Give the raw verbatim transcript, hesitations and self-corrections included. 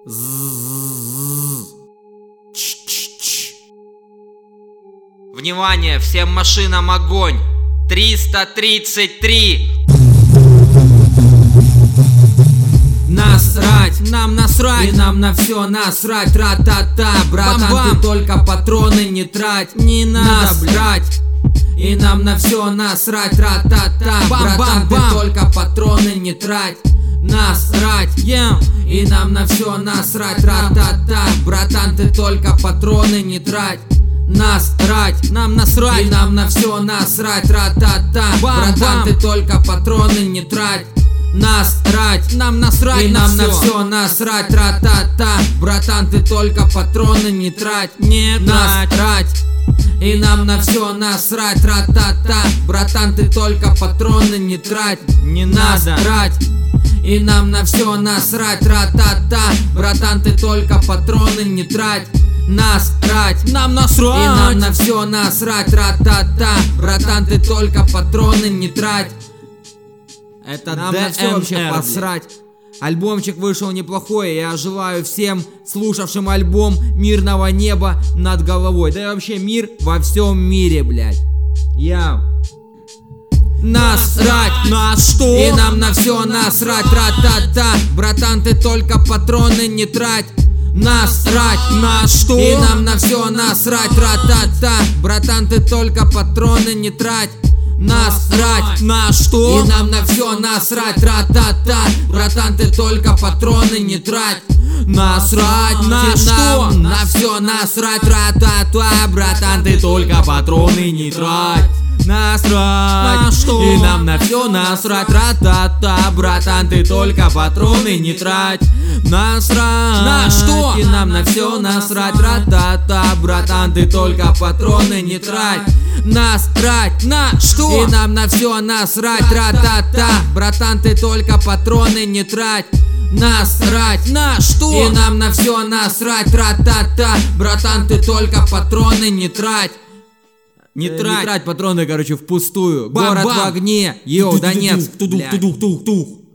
Внимание, всем машинам огонь! триста тридцать три! Насрать, нам насрать, и нам на все насрать, тра-та-та, братан, Бам-бам. Ты только патроны не трать, не надо брать. И нам на все насрать, тра-та-та, братан, ты только патроны не трать. Насрать, yeah. И нам на все насрать, тра-та-та, братан, ты только патроны не трать. Насрать, нам насрать, и нам на все насрать, тра-та-та, братан, ты только патроны не трать. Насрать, нам насрать, и нам на все насрать, тра-та-та, братан, ты только патроны не трать. Не насрать, и нам на все насрать, тра-та-та, братан, ты только патроны не трать. Не насрать, и нам на все насрать, тра-та-та, братан, ты только патроны не трать. Насрать, нам насрать, и нам на все насрать, тра-та-та, братан, ты только патроны не трать. Это нам на все вообще посрать. Альбомчик вышел неплохой, я желаю всем слушавшим альбом мирного неба над головой. Да и вообще мир во всем мире, блядь. Я... Насрать, на что? И нам на все насрать, тра-та-та, братан, ты только патроны не трать. Насрать, на что? И нам на все насрать, тра-та-та, братан, ты только патроны не трать. Насрать, на что? И нам на все насрать, тра-та-та, братан, ты только патроны не трать. Насрать, на что? На все насрать, тра-та-та, братан, ты только патроны не трать. Насрать, на что? И нам на все насрать, тра-та-та, братан, ты только патроны не трать. Насрать, на что? И нам на все насрать, тра-та-та, братан, ты только патроны не трать. Насрать, на что? И нам на все насрать, тра-та-та, братан, ты только патроны не трать. Насрать, на что? И нам на все насрать, тра-та-та, братан, ты только патроны не трать. Не, э, трать. не трать патроны, короче, впустую. Бам, Город бам. в огне. Йоу, Донецк.